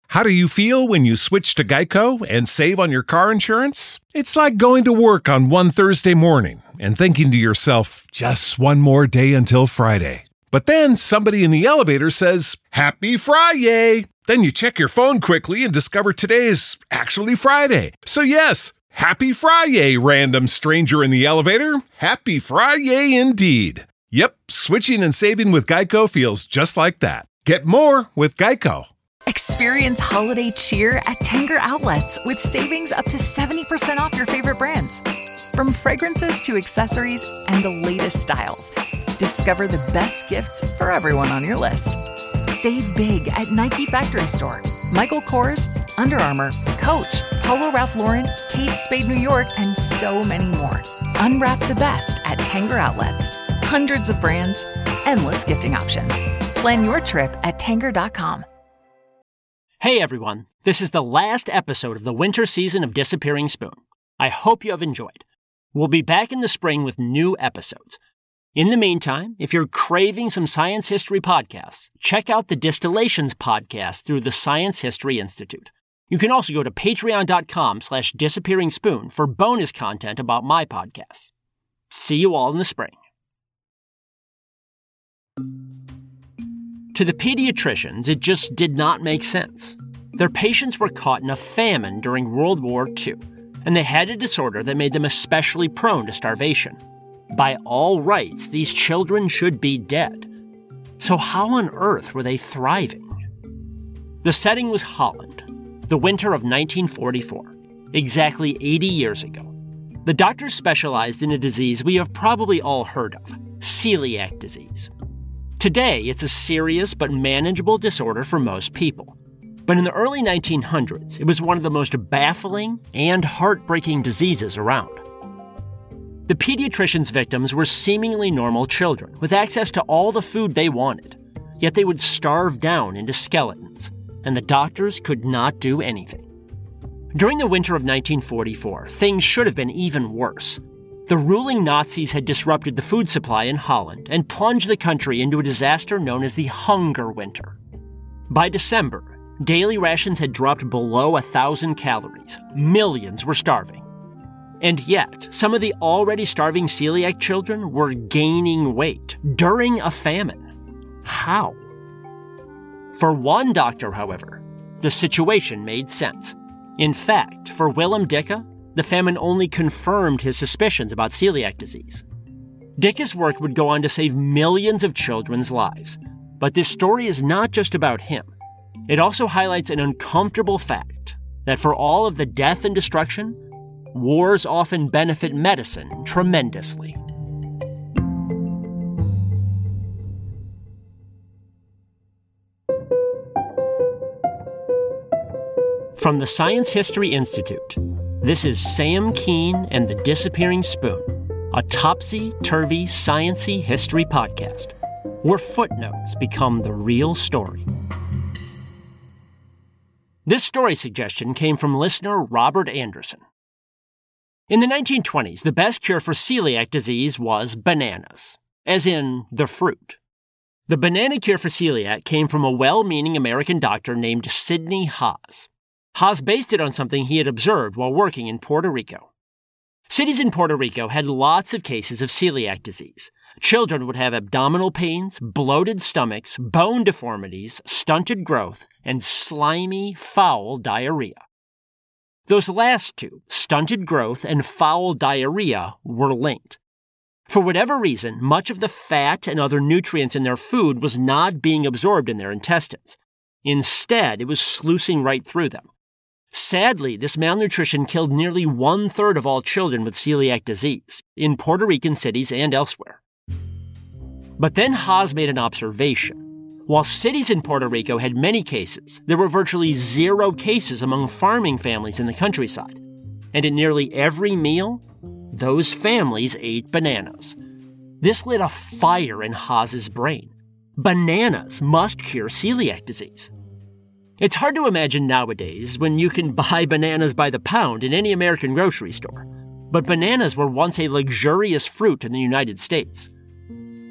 How do you feel when you switch to Geico and save on your car insurance? It's like going to work on one Thursday morning and thinking to yourself, just one more day until Friday. But then somebody in the elevator says, Happy Friday! Then you check your phone quickly and discover today is actually Friday. So yes, Happy Friday, random stranger in the elevator. Happy Friday indeed. Yep, switching and saving with Geico feels just like that. Get more with Geico. Experience holiday cheer at Tanger Outlets with savings up to 70% off your favorite brands. From fragrances to accessories and the latest styles, discover the best gifts for everyone on your list. Save big at Nike Factory Store, Michael Kors, Under Armour, Coach, Polo Ralph Lauren, Kate Spade New York, and so many more. Unwrap the best at Tanger Outlets. Hundreds of brands, endless gifting options. Plan your trip at Tanger.com. Hey everyone, this is the last episode of the winter season of Disappearing Spoon. I hope you have enjoyed. We'll be back in the spring with new episodes. In the meantime, if you're craving some science history podcasts, check out the Distillations podcast through the Science History Institute. You can also go to patreon.com/disappearingspoon for bonus content about my podcasts. See you all in the spring. To the pediatricians, it just did not make sense. Their patients were caught in a famine during World War II, and they had a disorder that made them especially prone to starvation. By all rights, these children should be dead. So how on earth were they thriving? The setting was Holland, the winter of 1944, exactly 80 years ago. The doctors specialized in a disease we have probably all heard of, celiac disease. Today, it's a serious but manageable disorder for most people. But in the early 1900s, it was one of the most baffling and heartbreaking diseases around. The pediatrician's victims were seemingly normal children with access to all the food they wanted, yet they would starve down into skeletons, and the doctors could not do anything. During the winter of 1944, things should have been even worse. The ruling Nazis had disrupted the food supply in Holland and plunged the country into a disaster known as the Hunger Winter. By December, daily rations had dropped below 1,000 calories. Millions were starving. And yet, some of the already starving celiac children were gaining weight during a famine. How? For one doctor, however, the situation made sense. In fact, for Willem Dicke, the famine only confirmed his suspicions about celiac disease. Dicke's work would go on to save millions of children's lives. But this story is not just about him. It also highlights an uncomfortable fact that for all of the death and destruction, wars often benefit medicine tremendously. From the Science History Institute, this is Sam Keane and the Disappearing Spoon, a topsy-turvy, science-y history podcast, where footnotes become the real story. This story suggestion came from listener Robert Anderson. In the 1920s, the best cure for celiac disease was bananas, as in the fruit. The banana cure for celiac came from a well-meaning American doctor named Sidney Haas. Haas based it on something he had observed while working in Puerto Rico. Cities in Puerto Rico had lots of cases of celiac disease. Children would have abdominal pains, bloated stomachs, bone deformities, stunted growth, and slimy, foul diarrhea. Those last two, stunted growth and foul diarrhea, were linked. For whatever reason, much of the fat and other nutrients in their food was not being absorbed in their intestines. Instead, it was sluicing right through them. Sadly, this malnutrition killed nearly 1/3 of all children with celiac disease, in Puerto Rican cities and elsewhere. But then Haas made an observation. While cities in Puerto Rico had many cases, there were virtually 0 cases among farming families in the countryside. And in nearly every meal, those families ate bananas. This lit a fire in Haas's brain. Bananas must cure celiac disease. It's hard to imagine nowadays when you can buy bananas by the pound in any American grocery store. But bananas were once a luxurious fruit in the United States.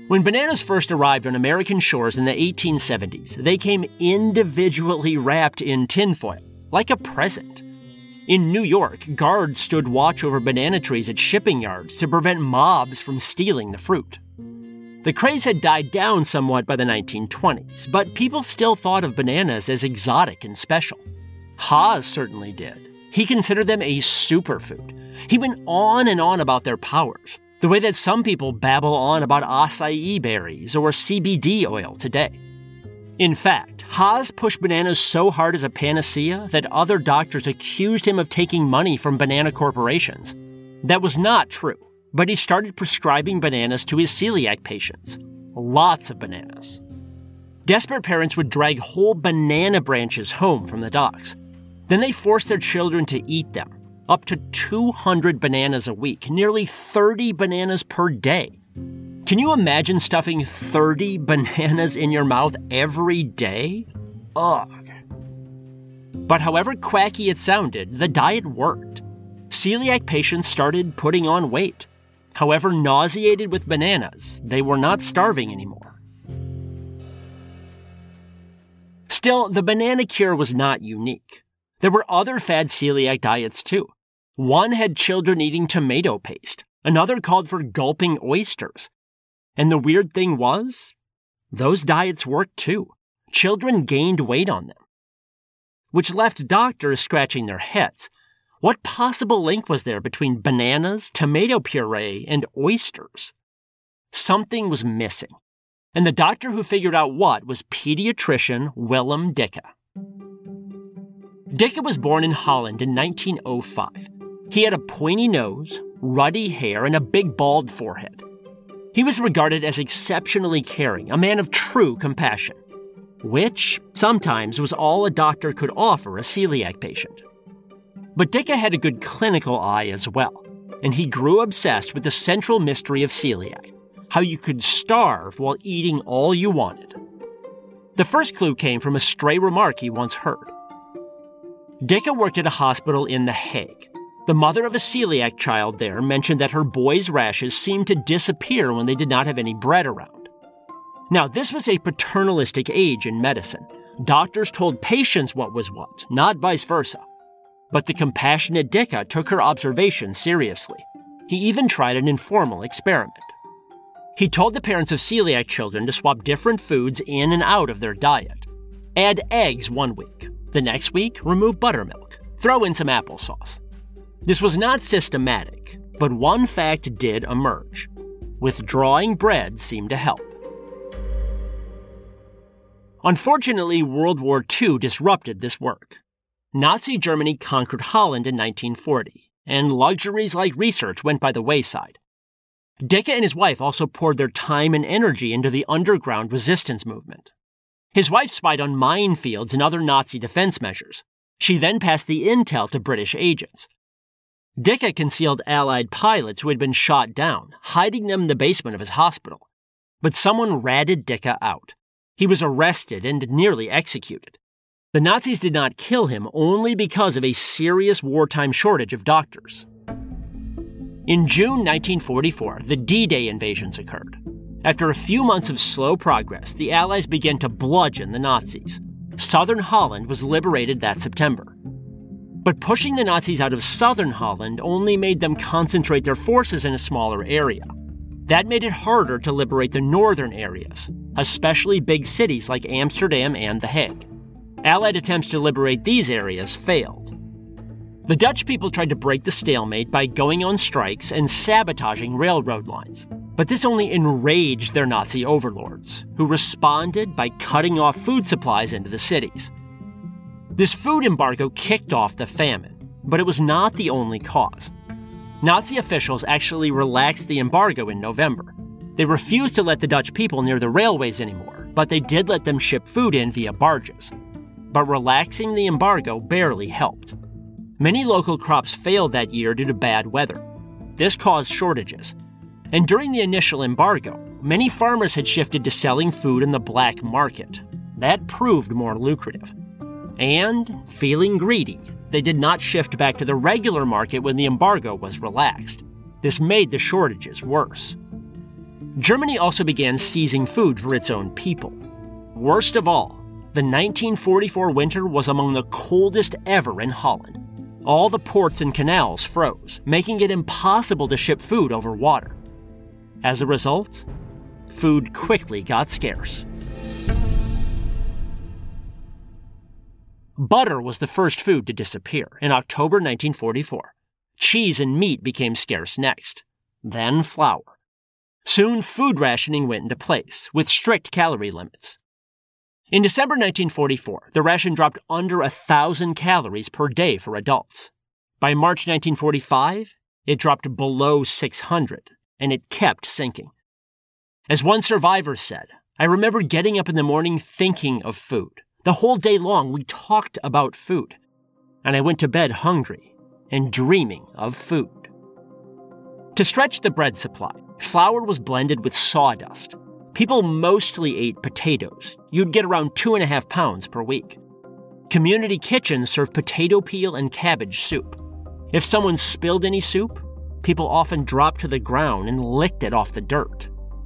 When bananas first arrived on American shores in the 1870s, they came individually wrapped in tinfoil, like a present. In New York, guards stood watch over banana trees at shipping yards to prevent mobs from stealing the fruit. The craze had died down somewhat by the 1920s, but people still thought of bananas as exotic and special. Haas certainly did. He considered them a superfood. He went on and on about their powers, the way that some people babble on about acai berries or CBD oil today. In fact, Haas pushed bananas so hard as a panacea that other doctors accused him of taking money from banana corporations. That was not true, but he started prescribing bananas to his celiac patients. Lots of bananas. Desperate parents would drag whole banana branches home from the docks. Then they forced their children to eat them. Up to 200 bananas a week, nearly 30 bananas per day. Can you imagine stuffing 30 bananas in your mouth every day? Ugh. But however quacky it sounded, the diet worked. Celiac patients started putting on weight. However nauseated with bananas, they were not starving anymore. Still, the banana cure was not unique. There were other fad celiac diets too. One had children eating tomato paste. Another called for gulping oysters. And the weird thing was, those diets worked too. Children gained weight on them. Which left doctors scratching their heads. What possible link was there between bananas, tomato puree, and oysters? Something was missing. And the doctor who figured out what was pediatrician Willem Dicke. Dicke was born in Holland in 1905. He had a pointy nose, ruddy hair, and a big bald forehead. He was regarded as exceptionally caring, a man of true compassion, which sometimes was all a doctor could offer a celiac patient. But Dicke had a good clinical eye as well, and he grew obsessed with the central mystery of celiac, how you could starve while eating all you wanted. The first clue came from a stray remark he once heard. Dicke worked at a hospital in The Hague. The mother of a celiac child there mentioned that her boy's rashes seemed to disappear when they did not have any bread around. Now, this was a paternalistic age in medicine. Doctors told patients what was what, not vice versa. But the compassionate Dicke took her observation seriously. He even tried an informal experiment. He told the parents of celiac children to swap different foods in and out of their diet. Add eggs 1 week. The next week, remove buttermilk. Throw in some applesauce. This was not systematic, but one fact did emerge. Withdrawing bread seemed to help. Unfortunately, World War II disrupted this work. Nazi Germany conquered Holland in 1940, and luxuries like research went by the wayside. Dicke and his wife also poured their time and energy into the underground resistance movement. His wife spied on minefields and other Nazi defense measures. She then passed the intel to British agents. Dicke concealed Allied pilots who had been shot down, hiding them in the basement of his hospital. But someone ratted Dicke out. He was arrested and nearly executed. The Nazis did not kill him only because of a serious wartime shortage of doctors. In June 1944, the D-Day invasions occurred. After a few months of slow progress, the Allies began to bludgeon the Nazis. Southern Holland was liberated that September. But pushing the Nazis out of southern Holland only made them concentrate their forces in a smaller area. That made it harder to liberate the northern areas, especially big cities like Amsterdam and The Hague. Allied attempts to liberate these areas failed. The Dutch people tried to break the stalemate by going on strikes and sabotaging railroad lines, but this only enraged their Nazi overlords, who responded by cutting off food supplies into the cities. This food embargo kicked off the famine, but it was not the only cause. Nazi officials actually relaxed the embargo in November. They refused to let the Dutch people near the railways anymore, but they did let them ship food in via barges. But relaxing the embargo barely helped. Many local crops failed that year due to bad weather. This caused shortages. And during the initial embargo, many farmers had shifted to selling food in the black market. That proved more lucrative. And, feeling greedy, they did not shift back to the regular market when the embargo was relaxed. This made the shortages worse. Germany also began seizing food for its own people. Worst of all, the 1944 winter was among the coldest ever in Holland. All the ports and canals froze, making it impossible to ship food over water. As a result, food quickly got scarce. Butter was the first food to disappear in October 1944. Cheese and meat became scarce next. Then flour. Soon, food rationing went into place, with strict calorie limits. In December 1944, the ration dropped under 1,000 calories per day for adults. By March 1945, it dropped below 600, and it kept sinking. As one survivor said, "I remember getting up in the morning thinking of food. The whole day long, we talked about food. And I went to bed hungry and dreaming of food." To stretch the bread supply, flour was blended with sawdust. People mostly ate potatoes. You'd get around 2.5 pounds per week. Community kitchens served potato peel and cabbage soup. If someone spilled any soup, people often dropped to the ground and licked it off the dirt.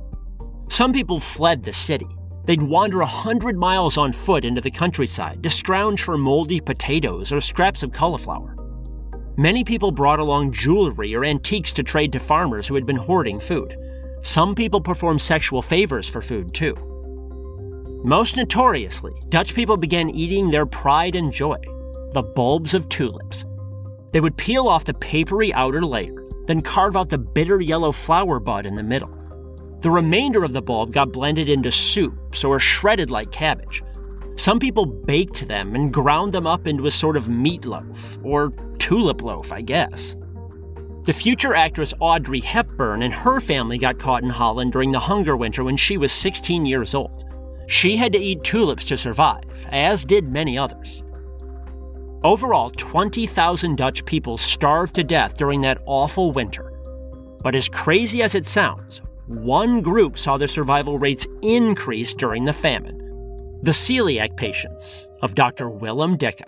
Some people fled the city. They'd wander 100 miles on foot into the countryside to scrounge for moldy potatoes or scraps of cauliflower. Many people brought along jewelry or antiques to trade to farmers who had been hoarding food. Some people performed sexual favors for food, too. Most notoriously, Dutch people began eating their pride and joy, the bulbs of tulips. They would peel off the papery outer layer, then carve out the bitter yellow flower bud in the middle. The remainder of the bulb got blended into soups or shredded like cabbage. Some people baked them and ground them up into a sort of meatloaf, or tulip loaf, I guess. The future actress Audrey Hepburn and her family got caught in Holland during the hunger winter when she was 16 years old. She had to eat tulips to survive, as did many others. Overall, 20,000 Dutch people starved to death during that awful winter. But as crazy as it sounds, one group saw their survival rates increase during the famine: the celiac patients of Dr. Willem Dekker.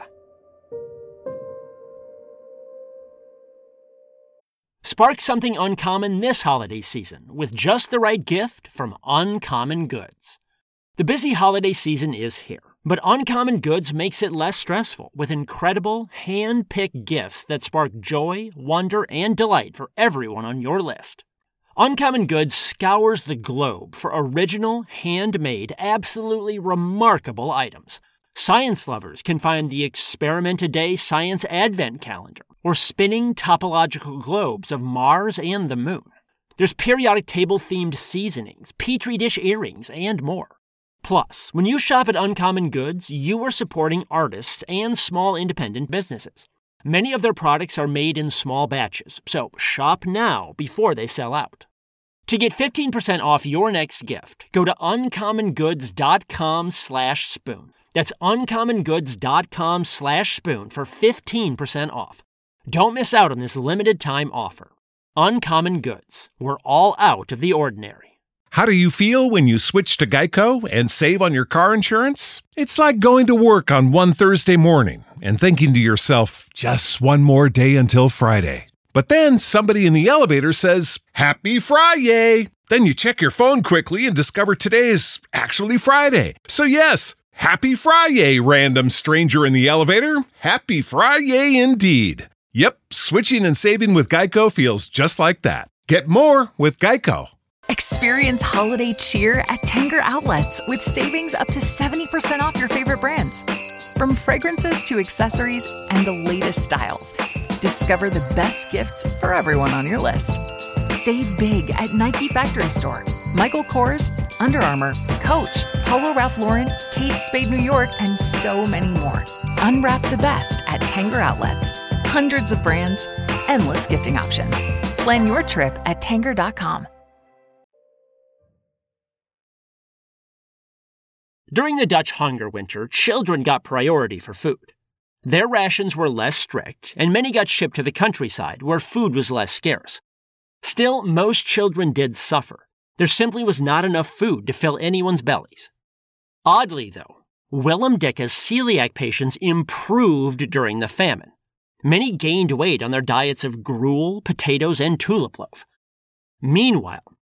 Spark something uncommon this holiday season with just the right gift from Uncommon Goods. The busy holiday season is here, but Uncommon Goods makes it less stressful with incredible, hand-picked gifts that spark joy, wonder, and delight for everyone on your list. Uncommon Goods scours the globe for original, handmade, absolutely remarkable items. Science lovers can find the Experiment a Day Science Advent Calendar or spinning topological globes of Mars and the Moon. There's periodic table-themed seasonings, petri dish earrings, and more. Plus, when you shop at Uncommon Goods, you are supporting artists and small independent businesses. Many of their products are made in small batches, so shop now before they sell out. To get 15% off your next gift, go to uncommongoods.com/spoon. That's uncommongoods.com/spoon for 15% off. Don't miss out on this limited time offer. Uncommon Goods. We're all out of the ordinary. How do you feel when you switch to Geico and save on your car insurance? It's like going to work on one Thursday morning and thinking to yourself, just one more day until Friday. But then somebody in the elevator says, "Happy Friday!" Then you check your phone quickly and discover today is actually Friday. So yes, Happy Friday, random stranger in the elevator. Happy Friday indeed. Yep, switching and saving with Geico feels just like that. Get more with Geico. Experience holiday cheer at Tanger Outlets with savings up to 70% off your favorite brands. From fragrances to accessories and the latest styles, discover the best gifts for everyone on your list. Save big at Nike Factory Store, Michael Kors, Under Armour, Coach, Polo Ralph Lauren, Kate Spade New York, and so many more. Unwrap the best at Tanger Outlets. Hundreds of brands, endless gifting options. Plan your trip at Tanger.com. During the Dutch hunger winter, children got priority for food. Their rations were less strict, and many got shipped to the countryside where food was less scarce. Still, most children did suffer. There simply was not enough food to fill anyone's bellies. Oddly, though, Willem Dekker's celiac patients improved during the famine. Many gained weight on their diets of gruel, potatoes, and tulip loaf. Meanwhile,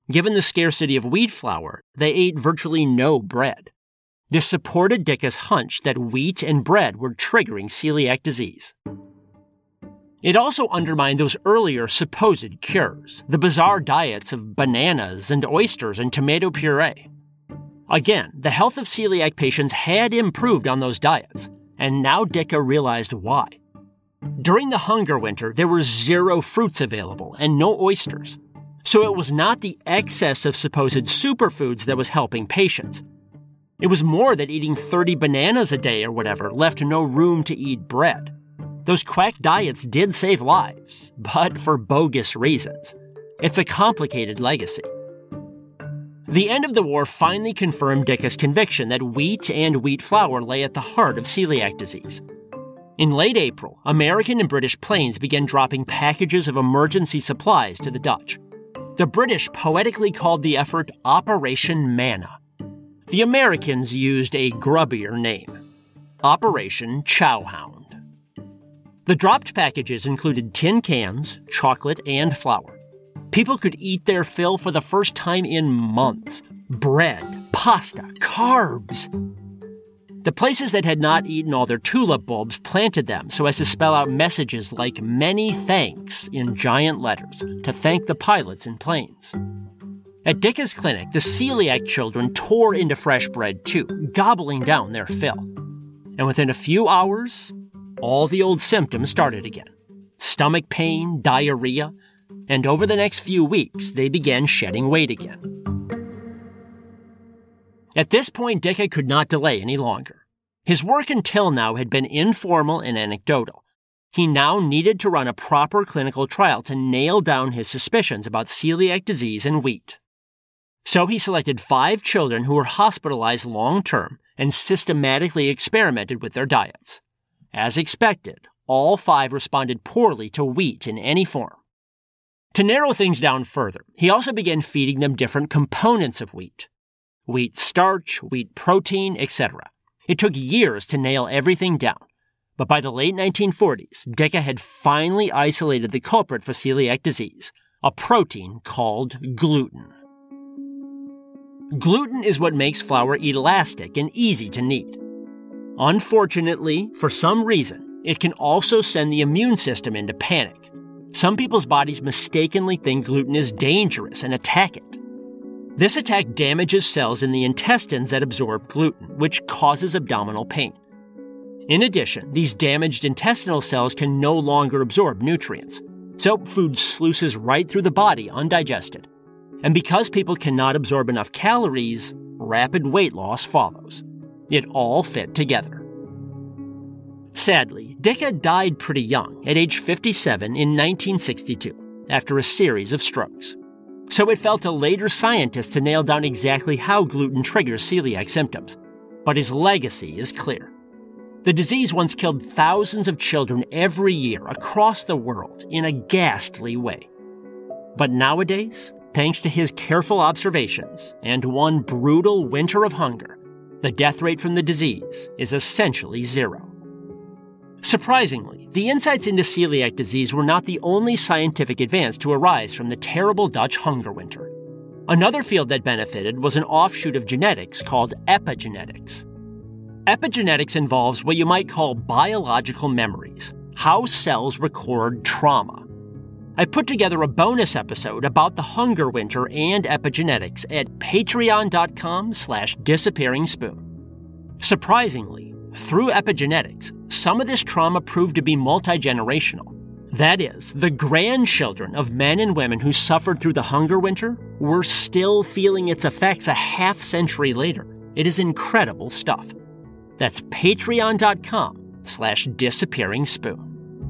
Given the scarcity of wheat flour, they ate virtually no bread. This supported Dicka's hunch that wheat and bread were triggering celiac disease. It also undermined those earlier supposed cures, the bizarre diets of bananas and oysters and tomato puree. Again, the health of celiac patients had improved on those diets, and now Dicka realized why. During the hunger winter, there were 0 fruits available and no oysters. So it was not the excess of supposed superfoods that was helping patients. It was more that eating 30 bananas a day or whatever left no room to eat bread. Those quack diets did save lives, but for bogus reasons. It's a complicated legacy. The end of the war finally confirmed Dicka's conviction that wheat and wheat flour lay at the heart of celiac disease. In late April, American and British planes began dropping packages of emergency supplies to the Dutch. The British poetically called the effort Operation Manna. The Americans used a grubbier name, Operation Chowhound. The dropped packages included tin cans, chocolate, and flour. People could eat their fill for the first time in months. Bread, pasta, carbs. The places that had not eaten all their tulip bulbs planted them so as to spell out messages like "many thanks" in giant letters to thank the pilots and planes. At Dicka's clinic, the celiac children tore into fresh bread too, gobbling down their fill. And within a few hours, all the old symptoms started again. Stomach pain, diarrhea, and over the next few weeks, they began shedding weight again. At this point, Dicka could not delay any longer. His work until now had been informal and anecdotal. He now needed to run a proper clinical trial to nail down his suspicions about celiac disease and wheat. So he selected 5 children who were hospitalized long-term and systematically experimented with their diets. As expected, all 5 responded poorly to wheat in any form. To narrow things down further, he also began feeding them different components of wheat. Wheat starch, wheat protein, etc. It took years to nail everything down, but by the late 1940s, Dicka had finally isolated the culprit for celiac disease, a protein called gluten. Gluten is what makes flour elastic and easy to knead. Unfortunately, for some reason, it can also send the immune system into panic. Some people's bodies mistakenly think gluten is dangerous and attack it. This attack damages cells in the intestines that absorb gluten, which causes abdominal pain. In addition, these damaged intestinal cells can no longer absorb nutrients, so food sluices right through the body undigested. And because people cannot absorb enough calories, rapid weight loss follows. It all fit together. Sadly, Dicka died pretty young, at age 57 in 1962, after a series of strokes. So it fell to later scientists to nail down exactly how gluten triggers celiac symptoms. But his legacy is clear. The disease once killed thousands of children every year across the world in a ghastly way. But nowadays, thanks to his careful observations and one brutal winter of hunger, the death rate from the disease is essentially 0. Surprisingly, the insights into celiac disease were not the only scientific advance to arise from the terrible Dutch hunger winter. Another field that benefited was an offshoot of genetics called epigenetics. Epigenetics involves what you might call biological memories, how cells record trauma. I put together a bonus episode about the hunger winter and epigenetics at patreon.com/disappearingspoon. Surprisingly, through epigenetics, some of this trauma proved to be multi-generational. That is, the grandchildren of men and women who suffered through the hunger winter were still feeling its effects a half-century later. It is incredible stuff. That's patreon.com/disappearingspoon.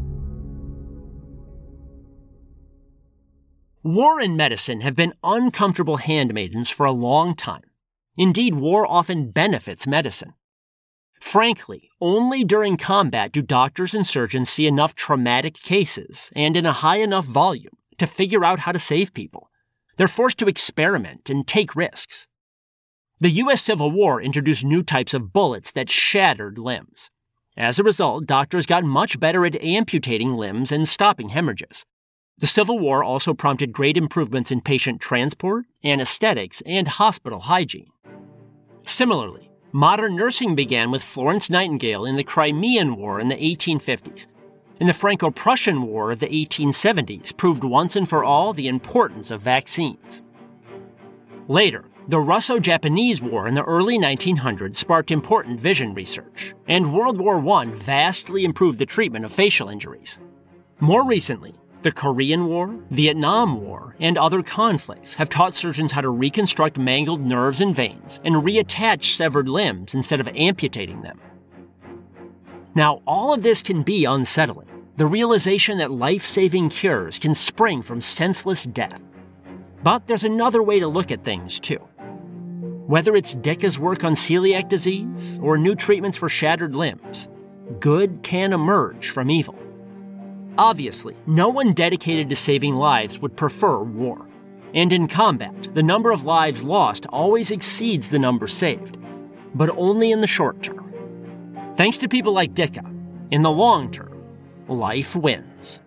War and medicine have been uncomfortable handmaidens for a long time. Indeed, war often benefits medicine. Frankly, only during combat do doctors and surgeons see enough traumatic cases, and in a high enough volume, to figure out how to save people. They're forced to experiment and take risks. The U.S. Civil War introduced new types of bullets that shattered limbs. As a result, doctors got much better at amputating limbs and stopping hemorrhages. The Civil War also prompted great improvements in patient transport, anesthetics, and hospital hygiene. Similarly, modern nursing began with Florence Nightingale in the Crimean War in the 1850s, and the Franco-Prussian War of the 1870s proved once and for all the importance of vaccines. Later, the Russo-Japanese War in the early 1900s sparked important vision research, and World War I vastly improved the treatment of facial injuries. More recently, the Korean War, Vietnam War, and other conflicts have taught surgeons how to reconstruct mangled nerves and veins and reattach severed limbs instead of amputating them. Now, all of this can be unsettling. The realization that life-saving cures can spring from senseless death. But there's another way to look at things, too. Whether it's Dicka's work on celiac disease or new treatments for shattered limbs, good can emerge from evil. Obviously, no one dedicated to saving lives would prefer war. And in combat, the number of lives lost always exceeds the number saved, but only in the short term. Thanks to people like Dicka, in the long term, life wins.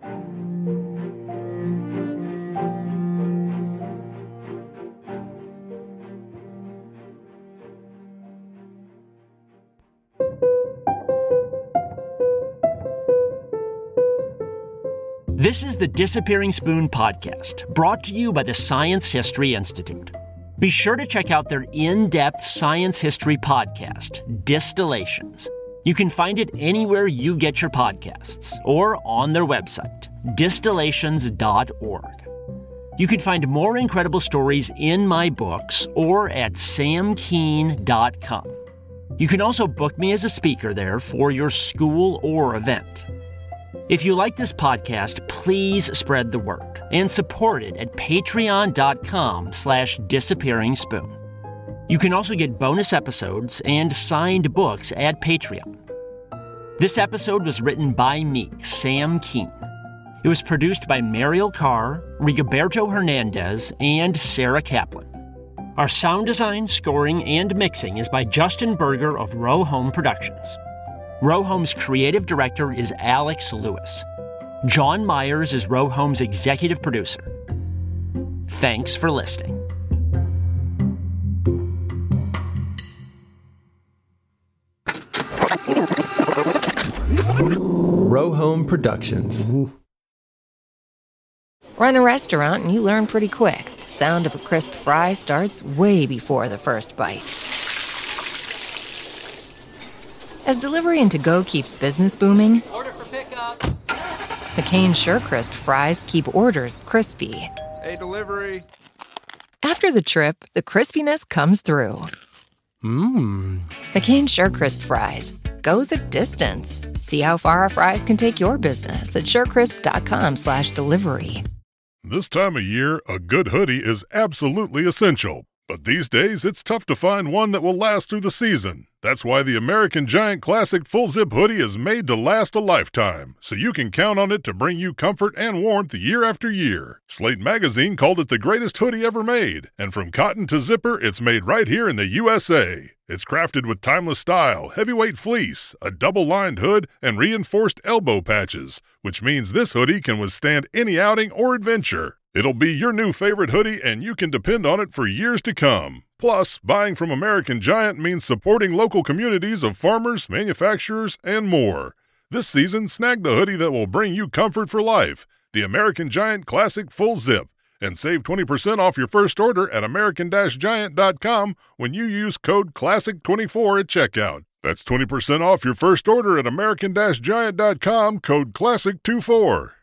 This is the Disappearing Spoon podcast, brought to you by the Science History Institute. Be sure to check out their in-depth science history podcast, Distillations. You can find it anywhere you get your podcasts, or on their website, distillations.org. You can find more incredible stories in my books or at samkeen.com. You can also book me as a speaker there for your school or event. If you like this podcast, please spread the word and support it at patreon.com/disappearingspoon. You can also get bonus episodes and signed books at Patreon. This episode was written by me, Sam Keen. It was produced by Mariel Carr, Rigoberto Hernandez, and Sarah Kaplan. Our sound design, scoring, and mixing is by Justin Berger of Row Home Productions. Row Home's creative director is Alex Lewis. John Myers is Row Home's executive producer. Thanks for listening. Row Home Productions. Run a restaurant and you learn pretty quick. The sound of a crisp fry starts way before the first bite. As delivery and to-go keeps business booming, Order for pickup. McCain SureCrisp fries keep orders crispy. Hey, delivery. After the trip, the crispiness comes through. McCain SureCrisp fries. Go the distance. See how far our fries can take your business at surecrisp.com/delivery. This time of year, a good hoodie is absolutely essential. But these days, it's tough to find one that will last through the season. That's why the American Giant Classic Full Zip Hoodie is made to last a lifetime, so you can count on it to bring you comfort and warmth year after year. Slate Magazine called it the greatest hoodie ever made, and from cotton to zipper, it's made right here in the USA. It's crafted with timeless style, heavyweight fleece, a double-lined hood, and reinforced elbow patches, which means this hoodie can withstand any outing or adventure. It'll be your new favorite hoodie, and you can depend on it for years to come. Plus, buying from American Giant means supporting local communities of farmers, manufacturers, and more. This season, snag the hoodie that will bring you comfort for life, the American Giant Classic Full Zip, and save 20% off your first order at american-giant.com when you use code CLASSIC24 at checkout. That's 20% off your first order at american-giant.com, code CLASSIC24.